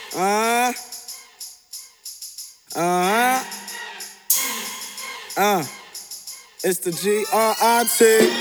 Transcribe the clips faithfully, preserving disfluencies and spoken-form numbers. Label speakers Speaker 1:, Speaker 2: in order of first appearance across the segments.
Speaker 1: Uh, uh, uh, it's the G R I T.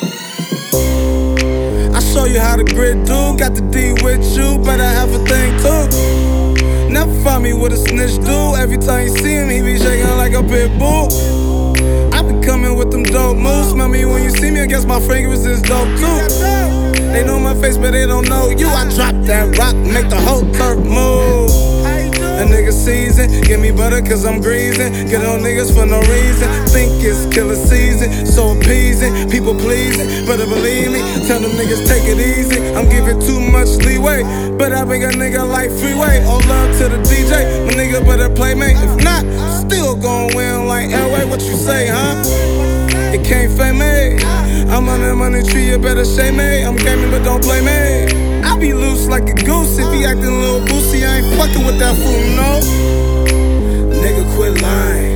Speaker 1: I show you how the grid do, got the D with you, better have a thing too. Never find me with a snitch do, every time you see him, he be shaking like a pit bull. I be coming with them dope moves, smell me when you see me, I guess my fragrance is dope too. They know my face, but they don't know you. I drop that rock, make the whole turf move. A nigga season, give me butter cause I'm greasing. Get on niggas for no reason. Think it's killer season, so appeasing. People pleasing, better believe me. Tell them niggas take it easy. I'm giving too much leeway, but I bring a nigga like freeway. All love to the D J, my nigga better play mate. If not, still gon' win like Elway. What you say, huh? It can't fame me. I'm on that money tree, you better shame me. I'm gaming, but don't blame me. I be loose like a goose. If he actin' a little boosy, I ain't fucking with that fool, no. Nigga, quit lying.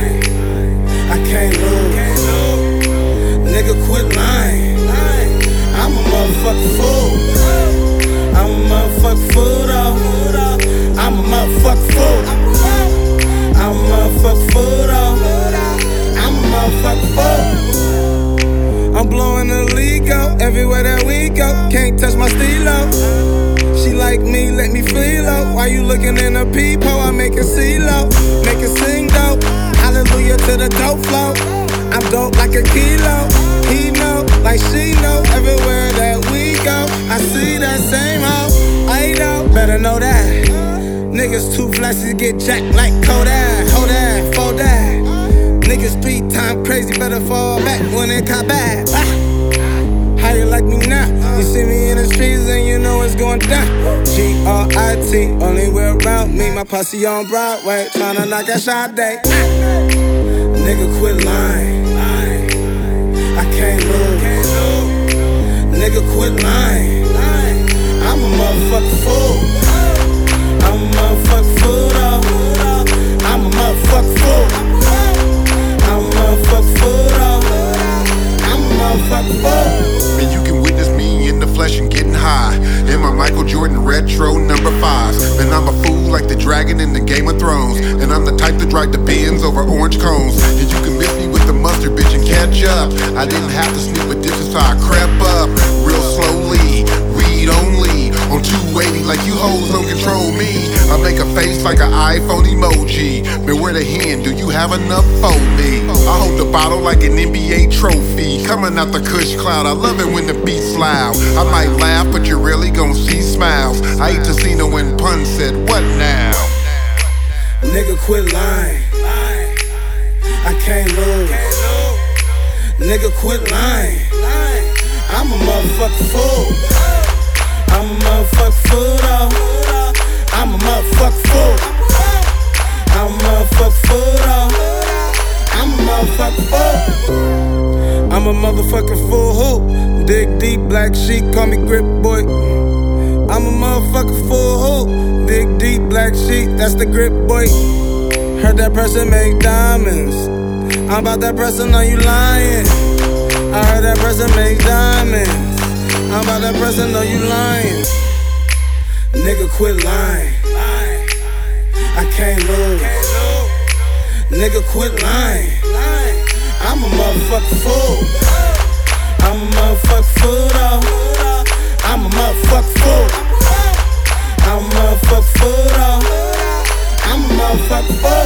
Speaker 1: I can't lose. Nigga, quit lying. I'm a motherfucking fool. I'm a motherfucking fool, though. I'm a motherfucking fool. I'm a motherfucking fool, though. I'm a motherfucking fool. I'm blowing the league out everywhere that we go. Can't touch my stilo. She like me, let me feel low. Why you looking in a peephole? I make it see low, make it sing dope. Hallelujah to the dope flow. I'm dope like a kilo. He know, like she know. Everywhere that we go, I see that same hoe. I know, better know that. Niggas too flashy to get jacked like Kodak. Hold that, fold that. Niggas three time crazy, better fall back when it caught back. Ah. How you like me now? You see me in the streets and you know it's going down. G R I T, only way around me. My posse on Broadway, tryna knock out Sade. Ah. Nigga, quit lying. I can't lose. Nigga, quit lying. I'm a motherfucking fool. I'm a motherfucking fool, though. I'm a motherfucking fool. I'm a motherfucking fool, though. I'm a motherfucking fool.
Speaker 2: Man, you can witness me in the flesh and getting high in my Michael Jordan retro number five. Man, I'm a fool like the dragon in the Game of Thrones, and I'm the type to drive the Benz over orange cones. And you can miss me with the mustard, bitch, and catch up. I didn't have to sneak with dishes, so I crept up real slowly, read only on two eighty like you hoes don't control me. I make a face like an iPhone emoji. Man, where the hen? Do you have enough for me? I hold the bottle like an N B A trophy. Coming out the Kush cloud, I love it when the beat's loud. I might laugh, but you're really gon' see smiles. I ate Tocino when Pun said, what now?
Speaker 1: Nigga, quit lying. I can't lose. Nigga, quit lying. I'm a motherfucking fool. I'm a motherfucking fool, though. I'm a motherfucking fool. I'm a motherfucking fool, though. I'm a motherfucking fool. I'm a motherfucking fool who? Dig deep, black sheep, call me grip boy. I'm a motherfucking fool who? Dig deep, black sheep, that's the grip boy. Heard that person make diamonds. I'm about that person, are you lying? I heard that person make diamonds. I'm about that person, know you lying. Nigga, quit lying. I can't lose. Nigga, quit lying. I'm a motherfucking fool. I'm a motherfucking fool, though. I'm a motherfucking fool. I'm a motherfucking fool, though. I'm a motherfucking fool.